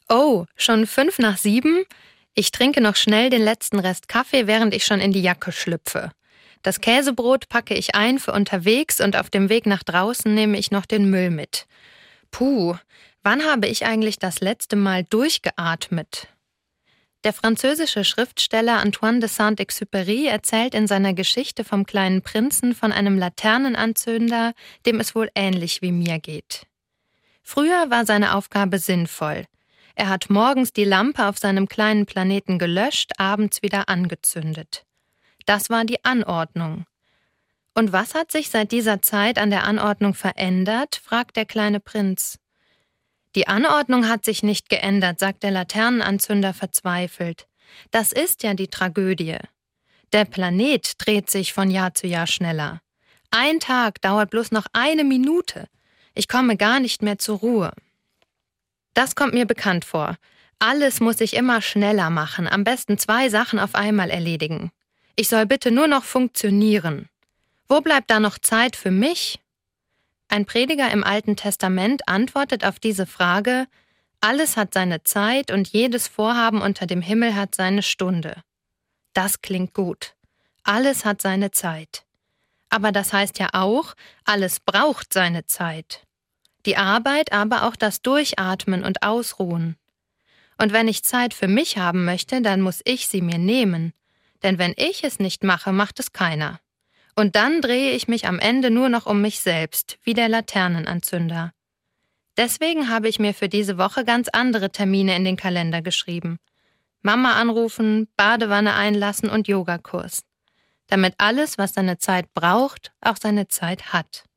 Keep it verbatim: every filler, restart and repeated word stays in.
Oh, schon fünf nach sieben? Ich trinke noch schnell den letzten Rest Kaffee, während ich schon in die Jacke schlüpfe. Das Käsebrot packe ich ein für unterwegs und auf dem Weg nach draußen nehme ich noch den Müll mit. Puh, wann habe ich eigentlich das letzte Mal durchgeatmet? Der französische Schriftsteller Antoine de Saint-Exupéry erzählt in seiner Geschichte vom kleinen Prinzen von einem Laternenanzünder, dem es wohl ähnlich wie mir geht. Früher war seine Aufgabe sinnvoll. Er hat morgens die Lampe auf seinem kleinen Planeten gelöscht, abends wieder angezündet. Das war die Anordnung. Und was hat sich seit dieser Zeit an der Anordnung verändert, fragt der kleine Prinz. Die Anordnung hat sich nicht geändert, sagt der Laternenanzünder verzweifelt. Das ist ja die Tragödie. Der Planet dreht sich von Jahr zu Jahr schneller. Ein Tag dauert bloß noch eine Minute. Ich komme gar nicht mehr zur Ruhe. Das kommt mir bekannt vor. Alles muss ich immer schneller machen, am besten zwei Sachen auf einmal erledigen. Ich soll bitte nur noch funktionieren. Wo bleibt da noch Zeit für mich? Ein Prediger im Alten Testament antwortet auf diese Frage: Alles hat seine Zeit und jedes Vorhaben unter dem Himmel hat seine Stunde. Das klingt gut. Alles hat seine Zeit. Aber das heißt ja auch, alles braucht seine Zeit. Die Arbeit, aber auch das Durchatmen und Ausruhen. Und wenn ich Zeit für mich haben möchte, dann muss ich sie mir nehmen. Denn wenn ich es nicht mache, macht es keiner. Und dann drehe ich mich am Ende nur noch um mich selbst, wie der Laternenanzünder. Deswegen habe ich mir für diese Woche ganz andere Termine in den Kalender geschrieben. Mama anrufen, Badewanne einlassen und Yogakurs. Damit alles, was seine Zeit braucht, auch seine Zeit hat.